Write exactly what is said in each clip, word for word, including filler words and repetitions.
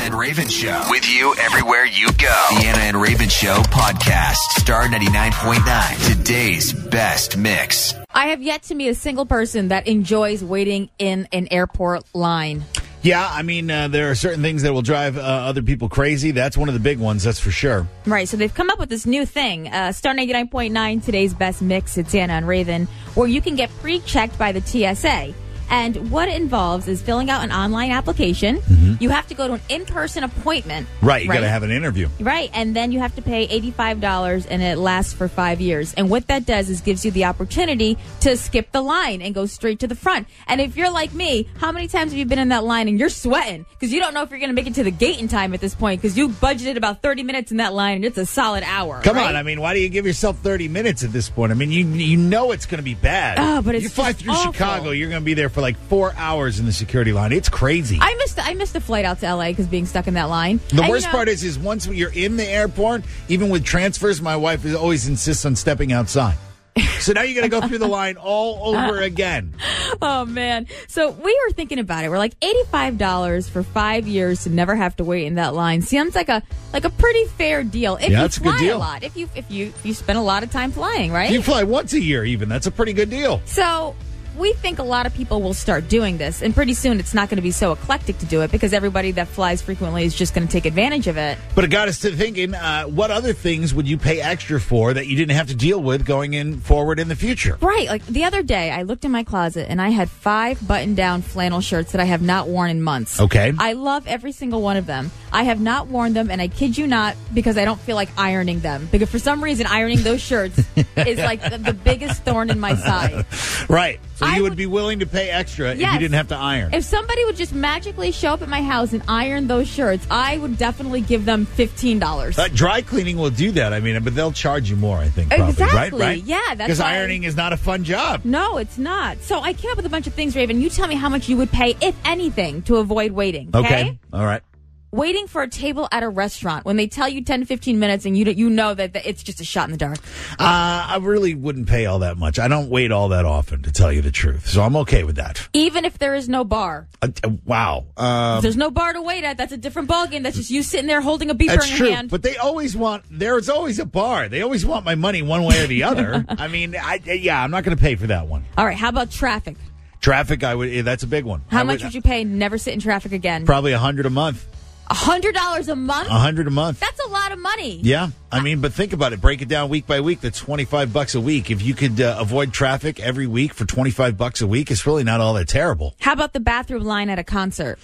and Raven Show. With you everywhere you go. The Anna and Raven Show podcast. Star ninety-nine point nine. Today's best mix. I have yet to meet a single person that enjoys waiting in an airport line. Yeah, I mean, uh, there are certain things that will drive uh, other people crazy. That's one of the big ones, that's for sure. Right, so they've come up with this new thing. Uh, Star ninety-nine point nine, today's best mix. It's Anna and Raven, where you can get pre-checked by the T S A. And what it involves is filling out an online application. Mm-hmm. You have to go to an in-person appointment. Right, you right? got to have an interview. Right, and then you have to pay eighty-five dollars, and it lasts for five years. And what that does is gives you the opportunity to skip the line and go straight to the front. And if you're like me, how many times have you been in that line and you're sweating? Because you don't know if you're going to make it to the gate in time at this point, because you budgeted about thirty minutes in that line, and it's a solid hour. Come right? on, I mean, why do you give yourself thirty minutes at this point? I mean, you you know it's going to be bad. Oh, but it's You fly just through awful. Chicago, you're going to be there for like four hours in the security line. It's crazy. I missed I missed a flight out to L A because being stuck in that line. The and, worst you know, part is, is once you're in the airport, even with transfers, my wife is always insists on stepping outside. So now you got to go through the line all over again. Oh, man. So we were thinking about it. We're like eighty-five dollars for five years to never have to wait in that line. Seems like a like a pretty fair deal if Yeah, you that's a good fly deal. a lot. If you if you if you spend a lot of time flying, right? You fly once a year even. That's a pretty good deal. So we think a lot of people will start doing this, and pretty soon it's not going to be so eclectic to do it because everybody that flies frequently is just going to take advantage of it. But it got us to thinking, uh, what other things would you pay extra for that you didn't have to deal with going in forward in the future? Right. Like the other day, I looked in my closet and I had five button-down flannel shirts that I have not worn in months. Okay. I love every single one of them. I have not worn them, and I kid you not, because I don't feel like ironing them. Because for some reason, ironing those shirts is like the, the biggest thorn in my side. Right. So I you would would- be willing to pay extra if Yes. you didn't have to iron. If somebody would just magically show up at my house and iron those shirts, I would definitely give them fifteen dollars. Uh, dry cleaning will do that. I mean, but they'll charge you more, I think, probably. Exactly. Right? Right? Yeah, that's Because why- ironing is not a fun job. No, it's not. So I came up with a bunch of things, Raven. You tell me how much you would pay, if anything, to avoid waiting. Okay. All right. Waiting for a table at a restaurant when they tell you ten to fifteen minutes and you you know that, that it's just a shot in the dark. Uh, I really wouldn't pay all that much. I don't wait all that often, to tell you the truth. So I'm okay with that. Even if there is no bar. Uh, uh, wow. Um, If there's no bar to wait at, that's a different ballgame. That's just you sitting there holding a beeper That's in your true, hand. but they always want. There's always a bar. They always want my money one way or the other. I mean, I, yeah, I'm not going to pay for that one. All right, how about traffic? Traffic, I would. That's a big one. How I much would you pay to never sit in traffic again? Probably a hundred a month. A hundred dollars a month? A hundred a month. That's a lot of money. Yeah, I mean, but think about it. Break it down week by week. That's twenty-five bucks a week. If you could uh, avoid traffic every week for twenty-five bucks a week, it's really not all that terrible. How about the bathroom line at a concert?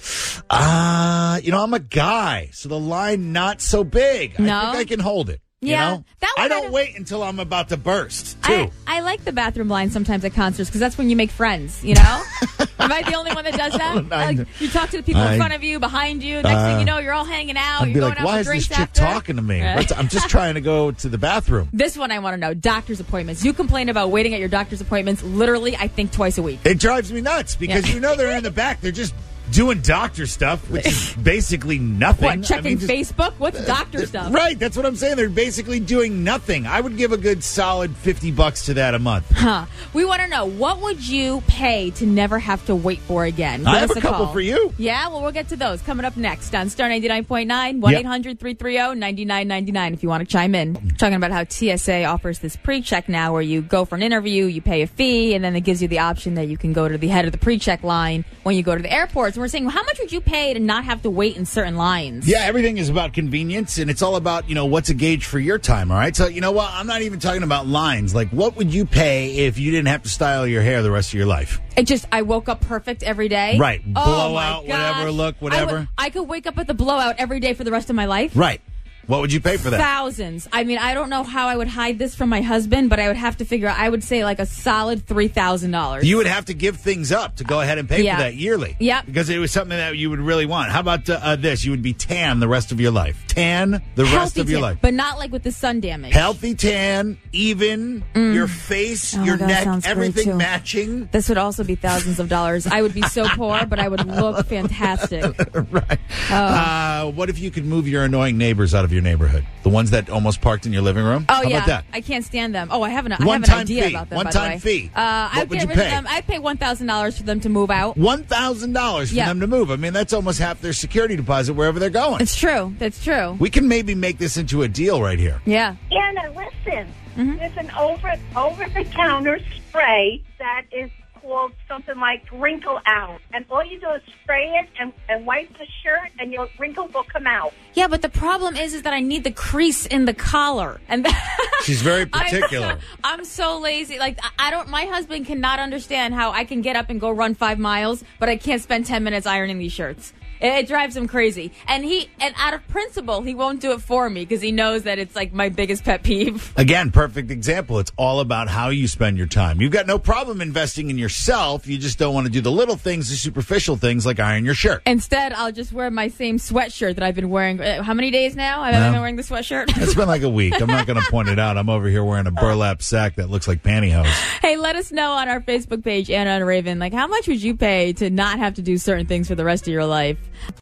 Uh, you know, I'm a guy, so the line not so big. No? I think I can hold it. Yeah, You know? that one I I don't don't- wait until I'm about to burst, too. I, I like the bathroom line sometimes at concerts because that's when you make friends, you know? Am I the only one that does that? I- Like, you talk to the people I- in front of you, behind you. Next Uh, thing you know, you're all hanging out. I'd You're be going like, out why for is this drinks chick after. talking to me? Let's- I'm just trying to go to the bathroom. This one I want to know. Doctor's appointments. You complain about waiting at your doctor's appointments literally, I think, twice a week. It drives me nuts because Yeah. you know they're in the back. They're just doing doctor stuff, which is basically nothing. What, checking I mean, just- Facebook? What's doctor stuff? Right, that's what I'm saying. They're basically doing nothing. I would give a good solid fifty bucks to that a month. Huh. We want to know, what would you pay to never have to wait for again? Give I have us a couple call. for you. Yeah, well, we'll get to those coming up next on Star ninety-nine point nine, one eight hundred three three zero nine nine nine nine if you want to chime in. Talking about how T S A offers this pre-check now where you go for an interview, you pay a fee, and then it gives you the option that you can go to the head of the pre-check line when you go to the airports. And we're saying, well, how much would you pay to not have to wait in certain lines? Yeah, everything is about convenience, and it's all about, you know, what's a gauge for your time, all right? So, you know what? I'm not even talking about lines. Like, what would you pay if you didn't have to style your hair the rest of your life? It just, I woke up perfect every day. Right. Oh, Blowout, my whatever gosh. look, I, whatever. would, I could wake up with the blowout every day for the rest of my life. Right. What would you pay for that? Thousands. I mean, I don't know how I would hide this from my husband, but I would have to figure out, I would say like a solid three thousand dollars. You would have to give things up to go ahead and pay Yeah. for that yearly. Yep. Because it was something that you would really want. How about uh, uh, this? You would be tan the rest of your life. Tan the rest Healthy of your tan, life. but not like with the sun damage. Healthy tan, even, your face, Oh, your that neck, sounds great, everything too. matching. This would also be thousands of dollars. I would be so poor, but I would look fantastic. Right. Uh, what if you could move your annoying neighbors out of your your neighborhood? The ones that almost parked in your living room? Oh, How yeah. about that? I can't stand them. Oh, I have an, I have an One-time idea fee. about them, One-time by the way. fee. Uh, What I'd would get you rid of pay? them. I'd pay one thousand dollars for them to move out. one thousand dollars for Yeah. them to move. I mean, that's almost half their security deposit wherever they're going. It's true. That's true. We can maybe make this into a deal right here. Yeah. Anna, listen. Mm-hmm. There's an over over the counter spray that is called something like Wrinkle Out, and all you do is spray it and, and wipe the shirt, and your wrinkles will come out. Yeah, but the problem is, is that I need the crease in the collar, and She's very I'm- particular. I'm, so lazy. Like I I don't. My husband cannot understand how I can get up and go run five miles, but I can't spend ten minutes ironing these shirts. It, it drives him crazy, and he and out of principle, he won't do it for me because he knows that it's like my biggest pet peeve. Again, perfect example. It's all about how you spend your time. You've got no problem investing in yourself. You just don't want to do the little things, the superficial things like iron your shirt. Instead, I'll just wear my same sweatshirt that I've been wearing. Uh, how many days now? I've Well, been wearing the sweatshirt. It's been like a week. I'm not going to point it out. I'm over here wearing a burlap sack that looks like pantyhose. Hey, let us know on our Facebook page, Anna and Raven, like how much would you pay to not have to do certain things for the rest of your life?